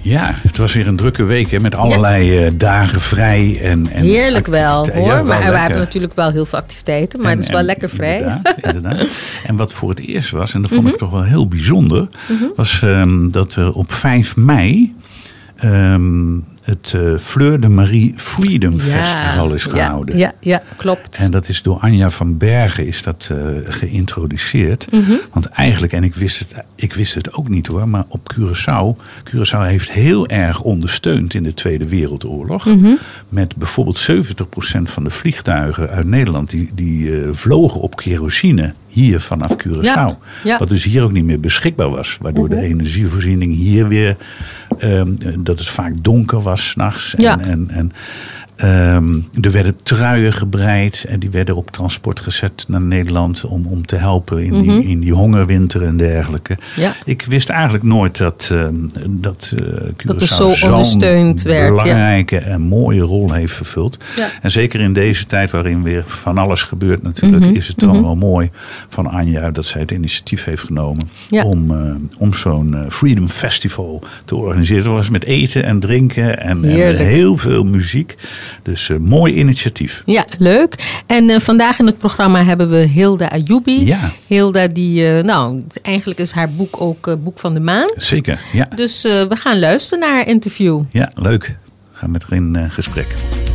Ja, het was weer een drukke week hè, met allerlei dagen vrij. En heerlijk wel hoor, ja, maar we hebben natuurlijk wel heel veel activiteiten. Maar het is wel lekker vrij. Inderdaad. En wat voor het eerst was, en dat vond ik toch wel heel bijzonder, was dat er op 5 mei... het Fleur de Marie Freedom Festival is gehouden. Ja, klopt. En dat is door Anja van Bergen is dat geïntroduceerd. Want eigenlijk, en ik wist het ook niet hoor, maar op Curaçao heeft heel erg ondersteund in de Tweede Wereldoorlog. Met bijvoorbeeld 70% van de vliegtuigen uit Nederland die vlogen op kerosine hier vanaf Curaçao. Ja. Wat dus hier ook niet meer beschikbaar was. Waardoor de energievoorziening hier weer, dat het vaak donker was 's nachts. Ja. En er werden truien gebreid en die werden op transport gezet naar Nederland om te helpen in die hongerwinter en dergelijke. Ja. Ik wist eigenlijk nooit dat Curaçao zo ondersteund werd. Belangrijke en mooie rol heeft vervuld. Ja. En zeker in deze tijd waarin weer van alles gebeurt natuurlijk, is het dan wel mooi van Anja dat zij het initiatief heeft genomen om zo'n Freedom Festival te organiseren. Dat was met eten en drinken en heel veel muziek. Dus mooi initiatief. Ja, leuk. En vandaag in het programma hebben we Hilda Ayoubi. Ja. Hilda eigenlijk is haar boek ook Boek van de Maand. Zeker, ja. Dus we gaan luisteren naar haar interview. Ja, leuk. We gaan met haar in gesprek.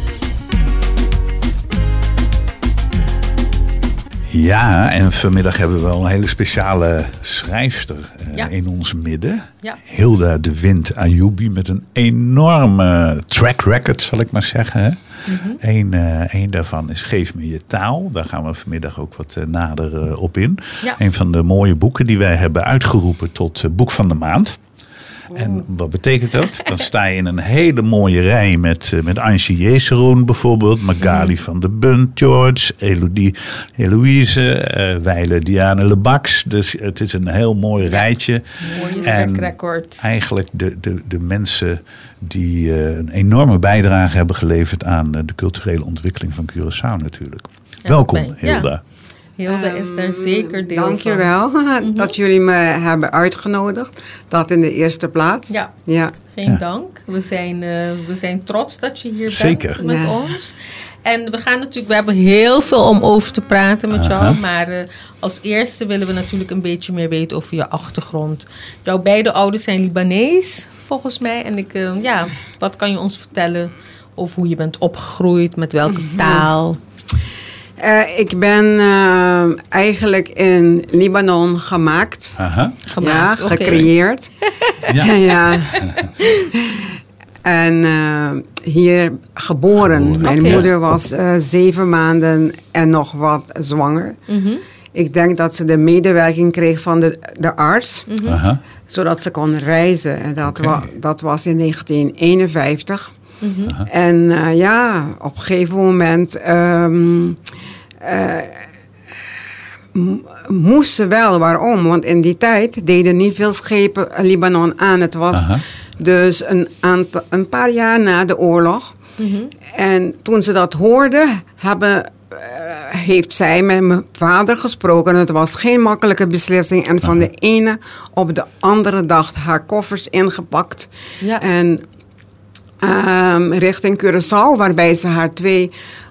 Ja, en vanmiddag hebben we wel een hele speciale schrijfster in ons midden. Ja. Hilda de Wind Ayoubi met een enorme track record, zal ik maar zeggen. Hè? Eén daarvan is Geef me je taal. Daar gaan we vanmiddag ook wat nader op in. Ja. Een van de mooie boeken die wij hebben uitgeroepen tot Boek van de Maand. En wat betekent dat? Dan sta je in een hele mooie rij met Antje Jeseroen bijvoorbeeld, Magali van der Bunt, George, Eloïse, Weile Diane Lebax. Dus het is een heel mooi rijtje. Mooie trackrecord. Eigenlijk de mensen die een enorme bijdrage hebben geleverd aan de culturele ontwikkeling van Curaçao natuurlijk. Ja, welkom, Hilda. Ja. Hilda is daar zeker deel dankjewel van. Dankjewel dat jullie me hebben uitgenodigd. Dat in de eerste plaats. Ja. Geen dank. We zijn trots dat je hier bent met ons. En we hebben heel veel om over te praten met jou. Maar als eerste willen we natuurlijk een beetje meer weten over je achtergrond. Jouw beide ouders zijn Libanees, volgens mij. En wat kan je ons vertellen over hoe je bent opgegroeid, met welke taal? Ik ben eigenlijk in Libanon gemaakt. Gecreëerd. Ja. En hier geboren. Mijn moeder was 7 maanden en nog wat zwanger. Ik denk dat ze de medewerking kreeg van de arts. Zodat ze kon reizen. En dat was in 1951. En op een gegeven moment moest ze wel. Waarom? Want in die tijd deden niet veel schepen Libanon aan. Het was dus een paar jaar na de oorlog. En toen ze dat hoorde, heeft zij met mijn vader gesproken. Het was geen makkelijke beslissing. En van de ene op de andere dag haar koffers ingepakt. Ja. En richting Curaçao, waarbij ze haar 2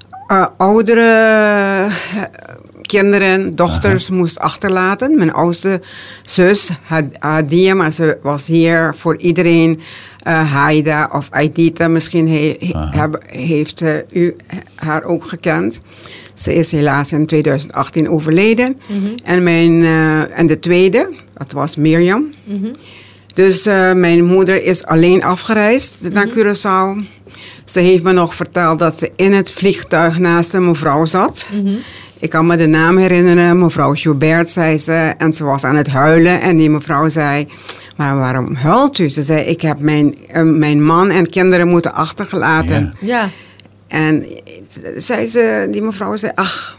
oudere kinderen, dochters moest achterlaten. Mijn oudste zus, Hadia, maar ze was hier voor iedereen. Haida of Aidita, misschien heeft u haar ook gekend. Ze is helaas in 2018 overleden. En de tweede, dat was Mirjam. Dus mijn moeder is alleen afgereisd naar Curaçao. Ze heeft me nog verteld dat ze in het vliegtuig naast een mevrouw zat. Ik kan me de naam herinneren, mevrouw Joubert, zei ze. En ze was aan het huilen en die mevrouw zei, maar waarom huilt u? Ze zei, ik heb mijn man en kinderen moeten achtergelaten. Ja. En die mevrouw zei,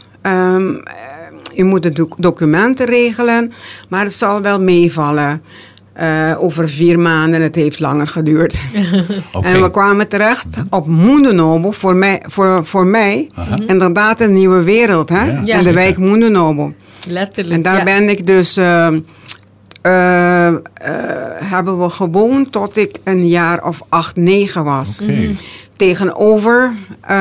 u moet de documenten regelen, maar het zal wel meevallen. Over 4 maanden, het heeft langer geduurd. En we kwamen terecht op Moendenobo, voor mij inderdaad een nieuwe wereld. Hè? Ja. In de wijk Moendenobo. Letterlijk. En daar ben ik dus hebben we gewoond tot ik een jaar of 8, 9 was. Okay. Tegenover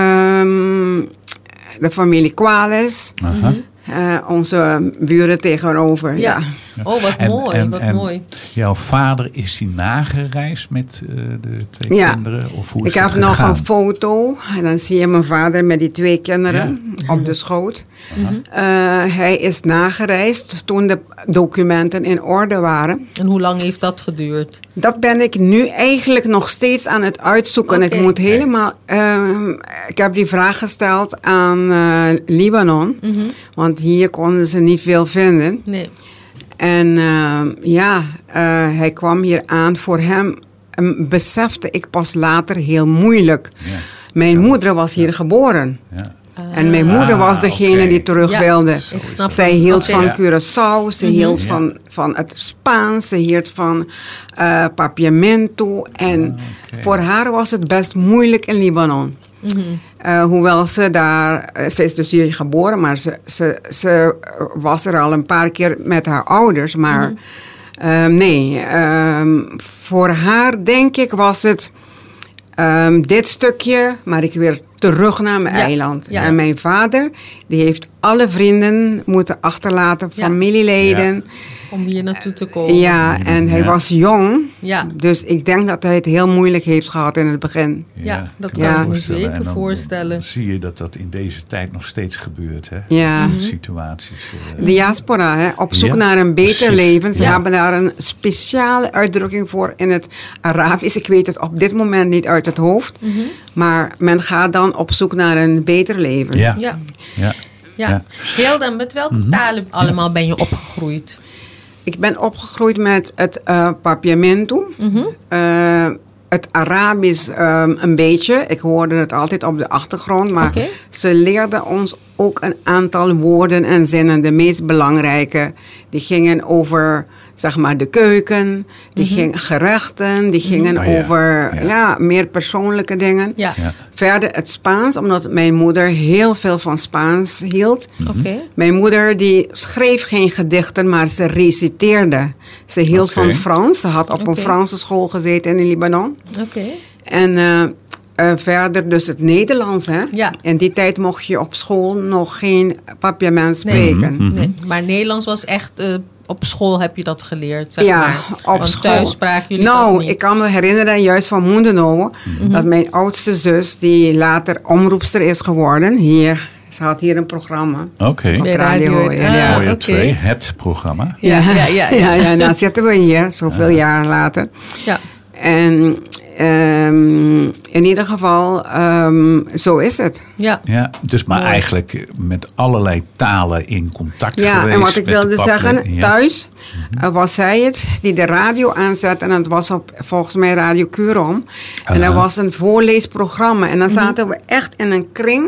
de familie Quales. Onze buren tegenover. Ja. Oh, wat mooi. Wat mooi. Jouw vader, is hij nagereisd met de 2 kinderen? Of hoe is ik heb nog een foto. En dan zie je mijn vader met die 2 kinderen op de schoot. Hij is nagereisd toen de documenten in orde waren. En hoe lang heeft dat geduurd? Dat ben ik nu eigenlijk nog steeds aan het uitzoeken. Ik moet helemaal... ik heb die vraag gesteld aan Libanon. Want hier konden ze niet veel vinden. Nee. En hij kwam hier aan. Voor hem besefte ik pas later heel moeilijk. Ja. Mijn moeder was hier geboren. Ja. En mijn moeder was degene die terug wilde. Zij hield van Curaçao, ze hield van het Spaans, ze hield van Papiamento. En voor haar was het best moeilijk in Libanon. Hoewel ze is dus hier geboren, maar ze was er al een paar keer met haar ouders. Maar voor haar denk ik was het dit stukje, maar ik weer terug naar mijn eiland. Ja. En mijn vader, die heeft alle vrienden moeten achterlaten, familieleden. Ja. Om hier naartoe te komen. Ja, en hij was jong. Ja. Dus ik denk dat hij het heel moeilijk heeft gehad in het begin. Ja, dat kan ik me zeker voorstellen. Dan zie je dat in deze tijd nog steeds gebeurt. Hè? Ja. Situaties. Diaspora, hè? Op zoek naar een beter leven. Ze hebben daar een speciale uitdrukking voor in het Arabisch. Ik weet het op dit moment niet uit het hoofd. Maar men gaat dan op zoek naar een beter leven. Ja. Hilda, met welke talen allemaal ben je opgegroeid? Ik ben opgegroeid met het Papiamento, het Arabisch een beetje. Ik hoorde het altijd op de achtergrond, maar ze leerden ons ook een aantal woorden en zinnen. De meest belangrijke, die gingen over, zeg maar, de keuken, die gingen gerechten, die gingen over meer persoonlijke dingen. Ja. Verder het Spaans, omdat mijn moeder heel veel van Spaans hield. Mijn moeder die schreef geen gedichten, maar ze reciteerde. Ze hield van Frans. Ze had op een Franse school gezeten in Libanon. En verder dus het Nederlands. Hè? Ja. In die tijd mocht je op school nog geen Papiaments spreken. Nee. Maar Nederlands was echt... op school heb je dat geleerd, zeg maar. Op school. Thuis spraken jullie dat niet. Ik kan me herinneren, juist van Moendenomen, dat mijn oudste zus, die later omroepster is geworden, hier, ze had hier een programma. Op radio. Mooie 2, het programma. Ja, dan zitten we hier, zoveel jaar later. Ja. En in ieder geval, zo is het. Ja, dus maar eigenlijk met allerlei talen in contact geweest. Ja, en wat ik wilde zeggen, thuis was zij het die de radio aanzette. En dat was volgens mij Radio Curom. En dat was een voorleesprogramma. En dan zaten we echt in een kring.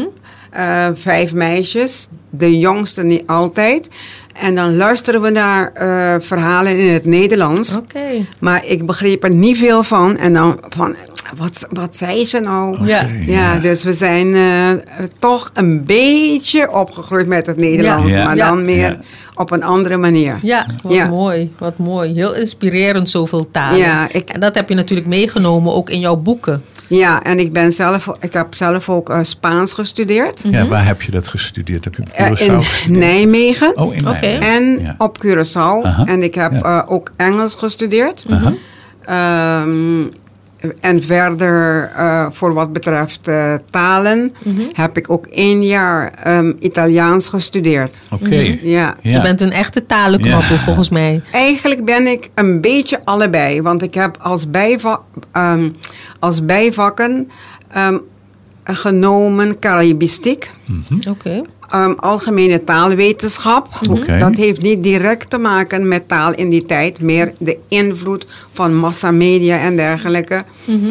5 meisjes, de jongste niet altijd. En dan luisteren we naar verhalen in het Nederlands. Maar ik begreep er niet veel van. En dan van, wat zei ze nou? Dus we zijn toch een beetje opgegroeid met het Nederlands. Maar dan meer op een andere manier. Ja, wat mooi. Heel inspirerend, zoveel talen. En dat heb je natuurlijk meegenomen ook in jouw boeken. Ja, en ik heb zelf ook Spaans gestudeerd. Ja, waar heb je dat gestudeerd? Heb je op Curaçao gestudeerd? In Nijmegen. Oh, in Nijmegen. En op Curaçao. En ik heb ook Engels gestudeerd. En verder, voor wat betreft talen, heb ik ook 1 jaar Italiaans gestudeerd. Je bent een echte talenknoppel volgens mij. Eigenlijk ben ik een beetje allebei. Want ik heb als bijvakken genomen Caribistiek. Algemene taalwetenschap. Dat heeft niet direct te maken met taal in die tijd. Meer de invloed van massamedia en dergelijke.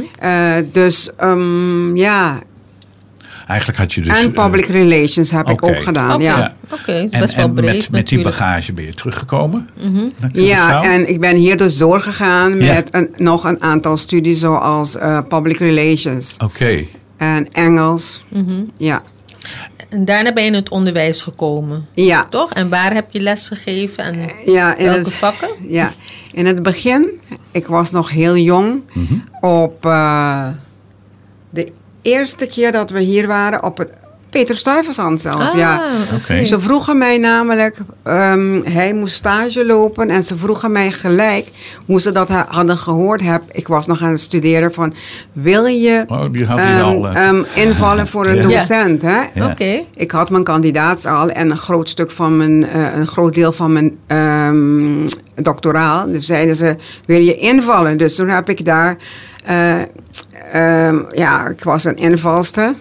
Eigenlijk had je dus... En public relations heb ik ook gedaan. Best wel breed. Met die bagage ben je teruggekomen? Ja, en ik ben hier dus doorgegaan met nog een aantal studies zoals public relations. En Engels. En daarna ben je in het onderwijs gekomen. Ja. Toch? En waar heb je les gegeven en welke vakken? Ja, in het begin, ik was nog heel jong. Op de eerste keer dat we hier waren op het Peter Stuyvesant zelf. Okay. Ze vroegen mij namelijk, hij moest stage lopen en ze vroegen mij gelijk hoe ze dat hadden gehoord. Ik was nog aan het studeren van, wil je invallen voor een docent? Hè? Ja. Okay. Ik had mijn kandidaat al en een groot deel van mijn doctoraal. Dus zeiden ze, wil je invallen? Dus toen heb ik daar, ik was een invalster.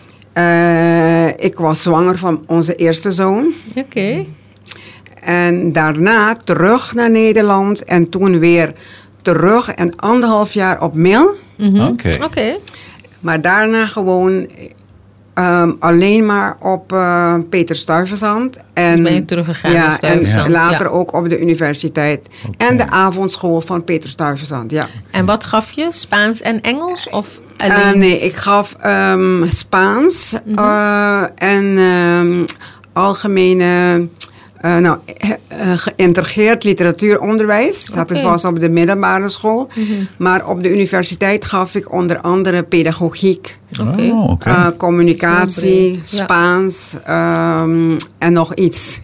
Ik was zwanger van onze eerste zoon. Oké. En daarna terug naar Nederland. En toen weer terug en 1,5 jaar op Mil. Oké. Maar daarna gewoon alleen maar op Peter Stuyvesant. En dus ben je teruggegaan naar Stuyvesant. En later ook op de universiteit. Okay. En de avondschool van Peter Stuyvesant, ja. En wat gaf je? Spaans en Engels? Of alleen? Nee, ik gaf Spaans en algemene... geïntegreerd literatuuronderwijs. Dat was op de middelbare school. Maar op de universiteit gaf ik onder andere pedagogiek, communicatie, Spaans en nog iets.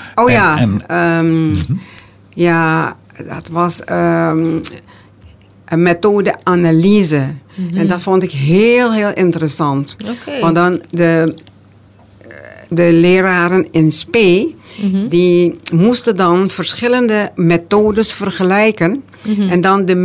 Dat was een methode-analyse. En dat vond ik heel, heel interessant. Want dan de leraren in SP... die moesten dan verschillende methodes vergelijken. En dan de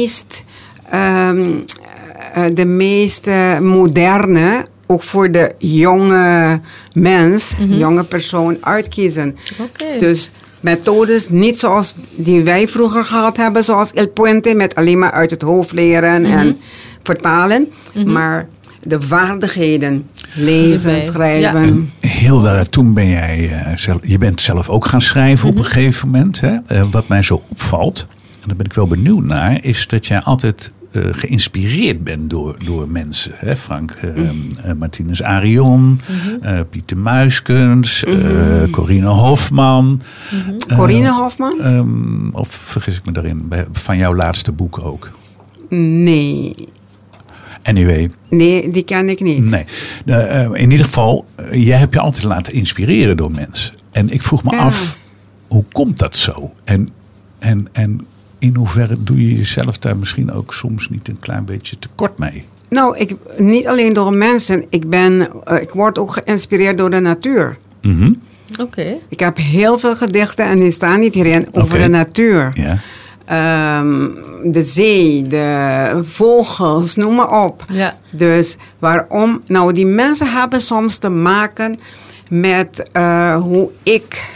meest moderne, ook voor de jonge mens, jonge persoon, uitkiezen. Dus methodes niet zoals die wij vroeger gehad hebben, zoals El Puente, met alleen maar uit het hoofd leren en vertalen. Maar de vaardigheden, lezen, schrijven. Ja. Hilda, toen ben jij je bent zelf ook gaan schrijven op een gegeven moment. Hè? Wat mij zo opvalt, en daar ben ik wel benieuwd naar, is dat jij altijd geïnspireerd bent door mensen. Hè? Frank Martinez Arion, Pieter Muiskens, Corine Hofman. Corine Hofman? Of vergis ik me daarin, van jouw laatste boek ook? Nee. Anyway. Nee, die ken ik niet. Nee. In ieder geval, jij hebt je altijd laten inspireren door mensen. En ik vroeg me af, hoe komt dat zo? En in hoeverre doe je jezelf daar misschien ook soms niet een klein beetje tekort mee? Nou, niet alleen door mensen. Ik word ook geïnspireerd door de natuur. Oké. Ik heb heel veel gedichten en die staan niet hierin over de natuur. Ja. De zee, de vogels, noem maar op. Ja. Dus waarom? Nou, die mensen hebben soms te maken met hoe ik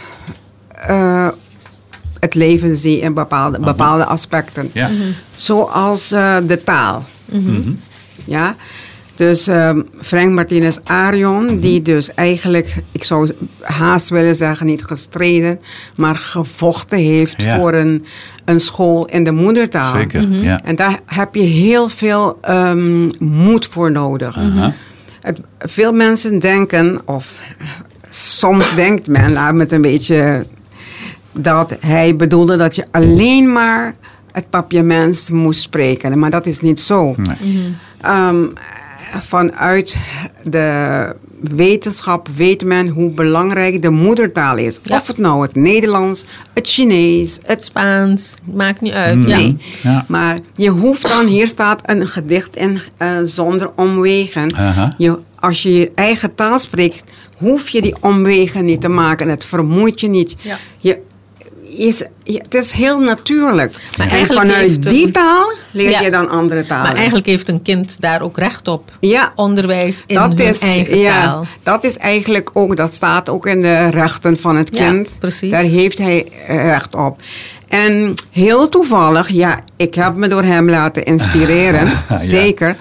het leven zie in bepaalde aspecten. Ja. Zoals de taal. Ja. Dus Frank Martinez Arion, die dus eigenlijk, ik zou haast willen zeggen, niet gestreden, maar gevochten heeft voor een school in de moedertaal. Zeker, ja. En daar heb je heel veel moed voor nodig. Veel mensen denken, of soms denkt men, laat me het een beetje, dat hij bedoelde dat je alleen maar het papiaments moest spreken. Maar dat is niet zo. Nee. Vanuit de wetenschap weet men hoe belangrijk de moedertaal is. Ja. Of het nou het Nederlands, het Chinees, het Spaans, maakt niet uit. Nee, maar je hoeft dan, hier staat een gedicht in zonder omwegen. Als je je eigen taal spreekt, hoef je die omwegen niet te maken. Het vermoeit je niet. Ja. Het is heel natuurlijk. Maar eigenlijk vanuit die taal leer je dan andere talen. Maar eigenlijk heeft een kind daar ook recht op. Ja. Onderwijs in hun eigen taal. Dat is eigenlijk ook, dat staat ook in de rechten van het kind. Ja, precies. Daar heeft hij recht op. En heel toevallig, ik heb me door hem laten inspireren. Zeker.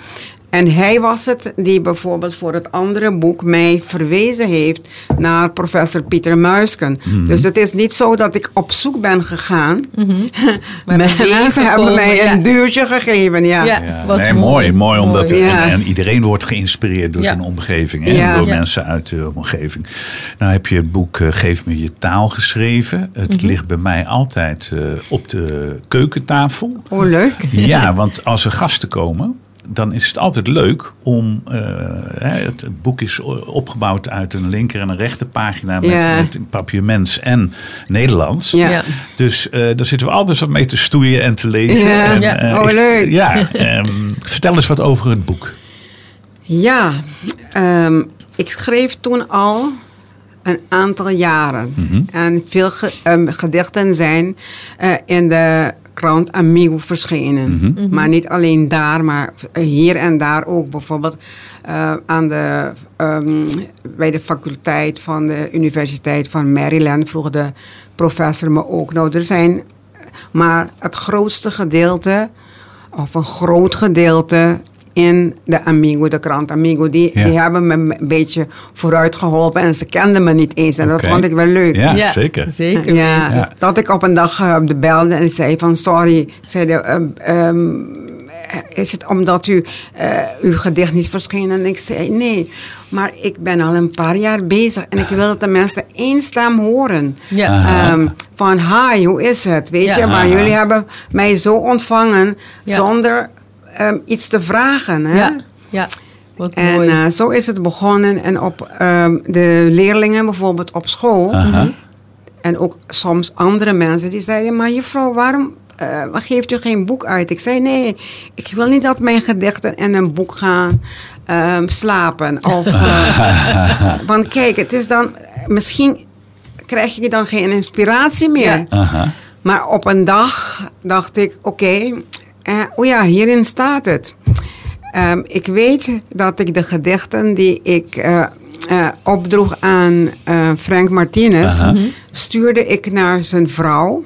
En hij was het die bijvoorbeeld voor het andere boek mij verwezen heeft naar professor Pieter Muisken. Dus het is niet zo dat ik op zoek ben gegaan. Maar mensen hebben mij een duwtje gegeven. Nee, mooi omdat en iedereen wordt geïnspireerd door zijn omgeving. En door mensen uit de omgeving. Nou heb je het boek Geef me je taal geschreven. Het ligt bij mij altijd op de keukentafel. Oh, leuk. Ja, want als er gasten komen, dan is het altijd leuk om... het boek is opgebouwd uit een linker en een rechterpagina met papiaments en Nederlands. Ja. Dus daar zitten we altijd wat mee te stoeien en te lezen. Ja. Leuk. Vertel eens wat over het boek. Ja, ik schreef toen al een aantal jaren. En veel gedichten zijn in de krant Amigo verschenen. Maar niet alleen daar, maar hier en daar ook. Bijvoorbeeld bij de faculteit van de Universiteit van Maryland vroeg de professor me ook. Nou, er zijn maar het grootste gedeelte, of een groot gedeelte in de Amigo, de krant Amigo. Die hebben me een beetje vooruit geholpen. En ze kenden me niet eens. En dat vond ik wel leuk. Ja, zeker. Ja. Dat ik op een dag belde en zei van sorry. Is het omdat uw gedicht niet verscheen? En ik zei nee. Maar ik ben al een paar jaar bezig. En ik wil dat de mensen één stem horen. Van hi, hoe is het? Weet je, maar jullie hebben mij zo ontvangen zonder iets te vragen. Hè? Ja, wat mooi. En zo is het begonnen. En op de leerlingen bijvoorbeeld op school. En ook soms andere mensen die zeiden, maar juffrouw, waarom geeft u geen boek uit? Ik zei, nee, ik wil niet dat mijn gedichten in een boek gaan slapen. Want kijk, het is dan, misschien krijg je dan geen inspiratie meer. Maar op een dag dacht ik, oké, hierin staat het. Ik weet dat ik de gedichten die ik opdroeg aan Frank Martinez, stuurde ik naar zijn vrouw,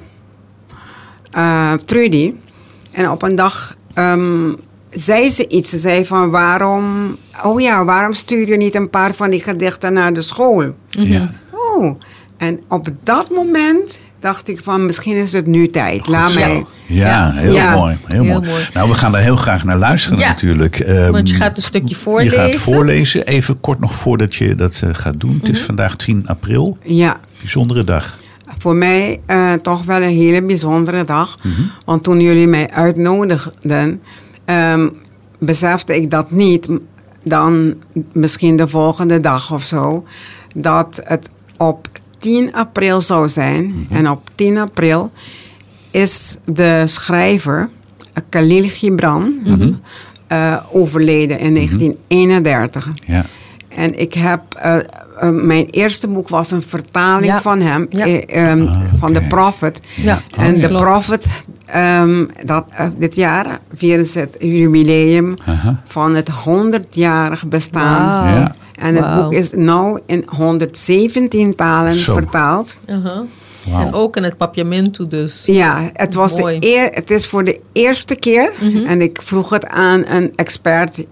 Trudy. En op een dag zei ze iets. Ze zei van waarom stuur je niet een paar van die gedichten naar de school? En op dat moment dacht ik van misschien is het nu tijd. Laat mij. Heel mooi. Nou, we gaan daar heel graag naar luisteren natuurlijk. Want je gaat een stukje voorlezen. Je gaat voorlezen. Even kort nog voordat je dat gaat doen. Het is vandaag 10 april. Ja. Bijzondere dag. Voor mij toch wel een hele bijzondere dag. Want toen jullie mij uitnodigden, besefte ik dat niet. Dan misschien de volgende dag of zo. Dat het op 10 april zou zijn. En op 10 april is de schrijver Khalil Gibran overleden in 1931. Ja. En ik heb mijn eerste boek was een vertaling van hem, van de Prophet. En de Prophet, dit jaar vieren ze het jubileum van het 100-jarig bestaan. Wow. Ja. En het boek is nu in 117 talen vertaald. Wow. En ook in het papiamento dus. Ja, het is voor de eerste keer. En ik vroeg het aan een expert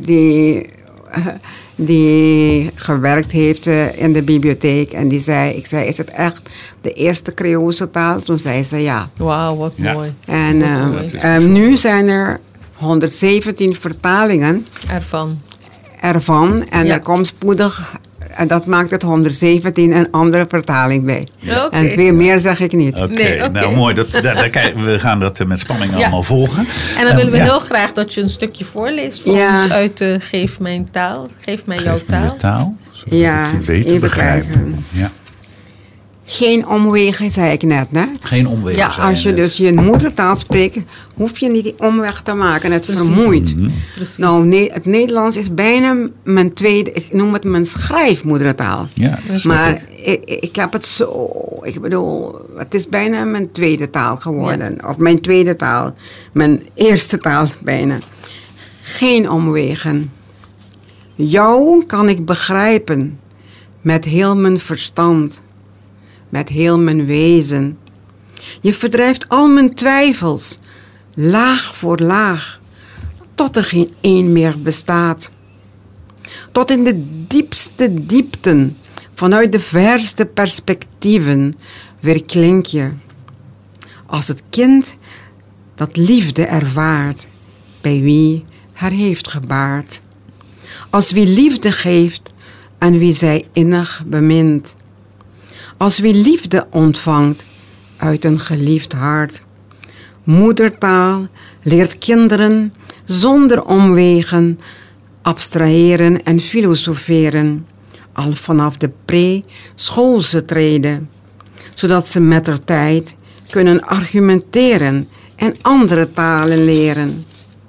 die gewerkt heeft in de bibliotheek. En ik zei, is het echt de eerste Creoolse taal? Toen zei ze ja. Wauw, wat mooi. En nu zijn er 117 vertalingen ervan. En er komt spoedig, en dat maakt het 117, een andere vertaling bij. En veel meer zeg ik niet. Oké. Nou mooi. We gaan dat met spanning allemaal volgen. En dan willen we heel graag dat je een stukje voorleest voor ons uit Geef mij taal. Geef mij jouw taal. Je taal. Ja, even kijken. Ja. Geen omwegen, zei ik net, hè? Geen omwegen. Ja, als je dus je moedertaal spreekt, hoef je niet die omweg te maken. Het vermoeit. Precies. Nou, het Nederlands is bijna mijn tweede, ik noem het mijn schrijfmoedertaal. Ja, maar ik heb het zo, ik bedoel, het is bijna mijn tweede taal geworden. Ja. Of mijn tweede taal, mijn eerste taal bijna. Geen omwegen. Jou kan ik begrijpen met heel mijn verstand. Met heel mijn wezen. Je verdrijft al mijn twijfels, laag voor laag. tot er geen één meer bestaat. Tot in de diepste diepten, vanuit de verste perspectieven, weer klink je. Als het kind dat liefde ervaart, bij wie haar heeft gebaard. Als wie liefde geeft aan wie zij innig bemint. Als wie liefde ontvangt uit een geliefd hart. Moedertaal leert kinderen zonder omwegen abstraheren en filosoferen, al vanaf de pre-schoolse treden, zodat ze mettertijd kunnen argumenteren en andere talen leren.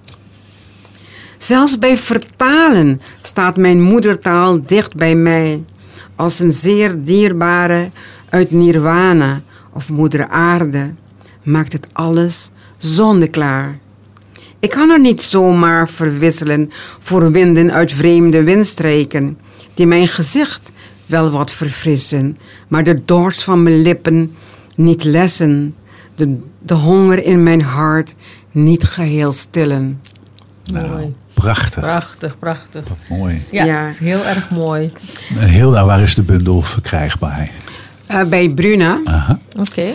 Zelfs bij vertalen staat mijn moedertaal dicht bij mij, als een zeer dierbare uit Nirwana of Moeder Aarde, maakt het alles zonneklaar. Ik kan er niet zomaar verwisselen voor winden uit vreemde windstreken, die mijn gezicht wel wat verfrissen, maar de dorst van mijn lippen niet lessen, de honger in mijn hart niet geheel stillen. Nou, mooi. Prachtig. Prachtig. Wat mooi. Ja, dat is heel erg mooi. Hilda, waar is de bundel verkrijgbaar? Bij Bruna. Oké.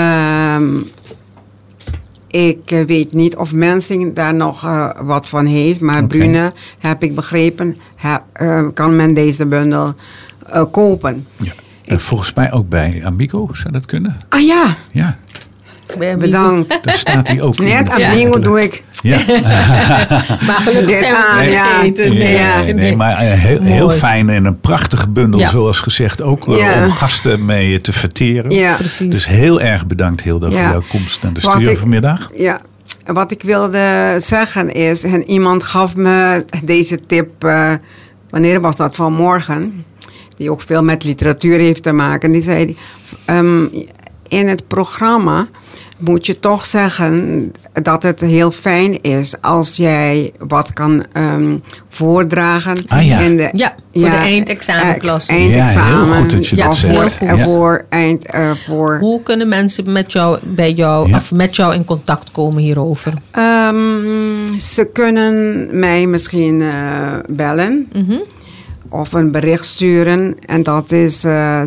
Ik weet niet of Mensing daar nog wat van heeft, maar Bruna, heb ik begrepen, kan men deze bundel kopen. Ja. En volgens mij ook bij Amigo, zou dat kunnen? Ah ja. Ja. Bedankt. Daar staat hij ook. Net Amigo doe ik. Ja. Maar gelukkig zijn we het niet vergeten. Nee, maar heel fijn en een prachtige bundel, zoals gezegd, ook om gasten mee te verteren. Ja, precies. Dus heel erg bedankt, Hilda, voor jouw komst naar de studio vanmiddag. Ja, wat ik wilde zeggen is, en iemand gaf me deze tip, wanneer was dat, vanmorgen, die ook veel met literatuur heeft te maken. Die zei, in het programma moet je toch zeggen dat het heel fijn is als jij wat kan voordragen. In de, voor de eindexamenklas. Eindexamen. Heel goed dat je dat zegt. Hoe kunnen mensen met jou in contact komen hierover? Ze kunnen mij misschien bellen. Mm-hmm. Of een bericht sturen. En dat is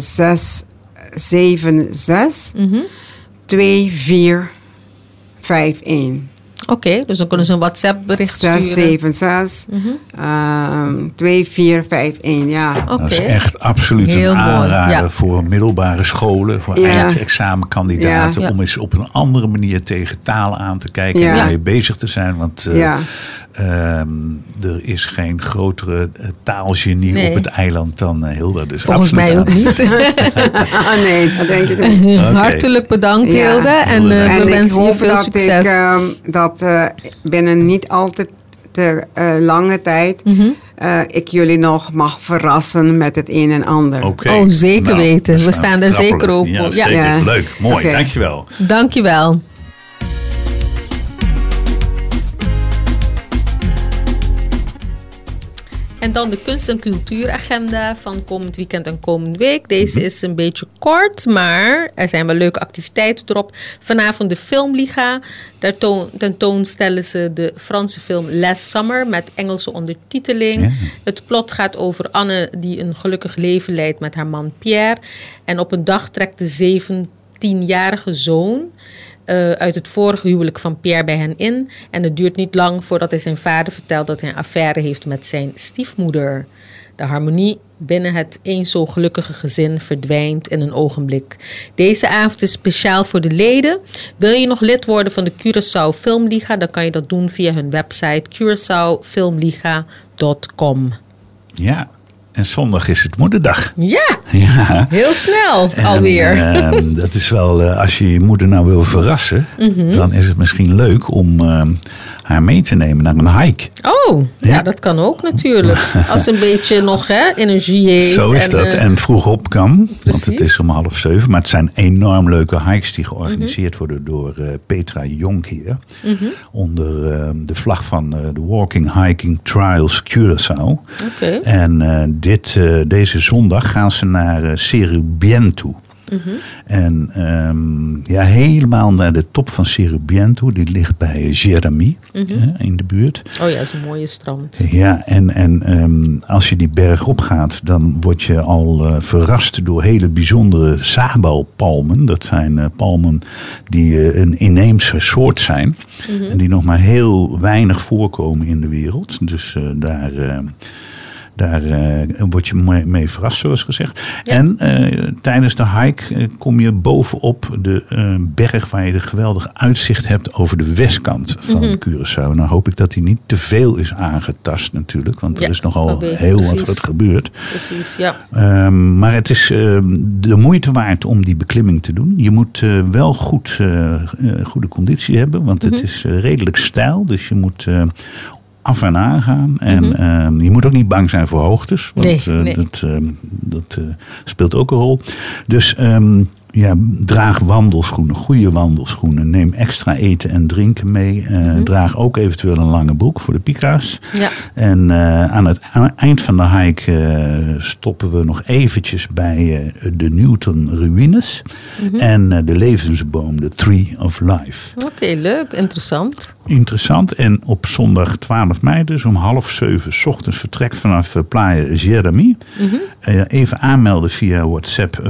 676 2451. Oké, dus dan kunnen ze een WhatsApp bericht sturen. 676 2451, ja. Okay. Dat is echt absoluut heel een aanrader voor middelbare scholen, voor eindexamenkandidaten, om eens op een andere manier tegen talen aan te kijken en mee bezig te zijn. Want er is geen grotere taalgenie op het eiland dan Hilda. Dus volgens mij ook niet. Nee, dat denk ik niet. Hartelijk bedankt, Hilda. En we wensen je veel succes. Dat binnen niet altijd te lange tijd ik jullie nog mag verrassen met het een en ander. Okay. Oh, zeker weten. We staan er zeker op. Ja, zeker. Ja. Leuk. Mooi. Dankjewel. Dankjewel. En dan de kunst- en cultuuragenda van komend weekend en komende week. Deze is een beetje kort, maar er zijn wel leuke activiteiten erop. Vanavond de Filmliga. Daar tentoonstellen ze de Franse film Last Summer met Engelse ondertiteling. Ja. Het plot gaat over Anne die een gelukkig leven leidt met haar man Pierre. En op een dag trekt de 17-jarige zoon uit het vorige huwelijk van Pierre bij hen in. En het duurt niet lang voordat hij zijn vader vertelt dat hij een affaire heeft met zijn stiefmoeder. De harmonie binnen het eens zo gelukkige gezin verdwijnt in een ogenblik. Deze avond is speciaal voor de leden. Wil je nog lid worden van de Curaçao Filmliga? Dan kan je dat doen via hun website CuraçaoFilmliga.com. Ja. En zondag is het moederdag. Ja, heel snel alweer. Dat is wel, als je je moeder nou wil verrassen, dan is het misschien leuk om haar mee te nemen naar een hike. Oh, ja, dat kan ook natuurlijk. Als ze een beetje nog energie heeft. Zo is dat. En vroeg op kan, want het is om 6:30. Maar het zijn enorm leuke hikes die georganiseerd worden door Petra Jonk hier. Onder de vlag van de Walking Hiking Trials Curaçao. Okay. En deze zondag gaan ze naar Serubien toe. En helemaal naar de top van Cerro-Biento. Die ligt bij Jeremy in de buurt. Oh ja, dat is een mooie strand. Ja, en als je die berg op gaat, dan word je al verrast door hele bijzondere Sabal-palmen. Dat zijn palmen die een inheemse soort zijn. En die nog maar heel weinig voorkomen in de wereld. Dus daar word je mee verrast, zoals gezegd. Ja. En tijdens de hike kom je bovenop de berg waar je een geweldig uitzicht hebt over de westkant van Curaçao. Nou hoop ik dat die niet te veel is aangetast natuurlijk, want er is nogal heel wat gebeurd. Precies, ja. Maar het is de moeite waard om die beklimming te doen. Je moet wel goede conditie hebben, want het is redelijk steil. Dus je moet af en aan gaan. En je moet ook niet bang zijn voor hoogtes. Want dat speelt ook een rol. Dus draag wandelschoenen, goede wandelschoenen. Neem extra eten en drinken mee. Draag ook eventueel een lange broek voor de pika's. Ja. En aan het eind van de hike stoppen we nog eventjes bij de Newton ruïnes. En de levensboom, de Tree of Life. Oké, leuk. Interessant. En op zondag 12 mei, dus om 6:30 's ochtends vertrekt vanaf Playa Jeremy. Even aanmelden via WhatsApp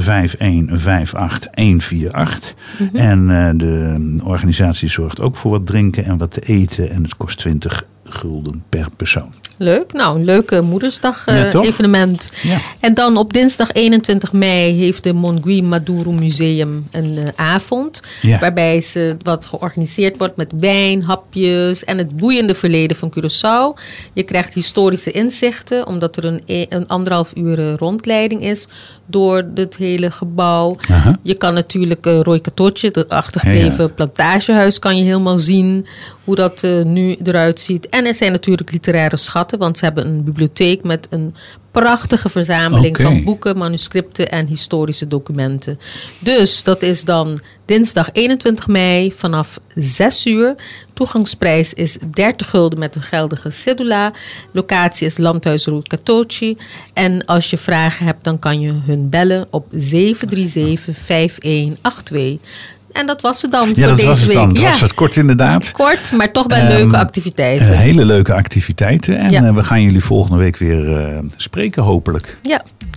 5158148. En de organisatie zorgt ook voor wat drinken en wat te eten. En het kost 20 gulden per persoon. Leuk. Nou, een leuke Moedersdag evenement. Ja. En dan op dinsdag 21 mei heeft de Mongui Maduro Museum een avond. Ja. Waarbij wat georganiseerd wordt met wijn, hapjes en het boeiende verleden van Curaçao. Je krijgt historische inzichten, omdat er een 1,5 uur rondleiding is door het hele gebouw. Je kan natuurlijk Roy Catoche, het achtergebleven plantagehuis, kan je helemaal zien hoe dat nu eruit ziet. En er zijn natuurlijk literaire schatten, want ze hebben een bibliotheek met een prachtige verzameling van boeken, manuscripten en historische documenten. Dus dat is dan dinsdag 21 mei vanaf 6 uur. Toegangsprijs is 30 gulden met een geldige cedula. Locatie is Landhuis Rood Catoche. En als je vragen hebt, dan kan je hun bellen op 737-5182. En dat was het dan voor deze week. Dat was het kort inderdaad. Kort, maar toch wel leuke activiteiten. Hele leuke activiteiten. En we gaan jullie volgende week weer spreken hopelijk. Ja.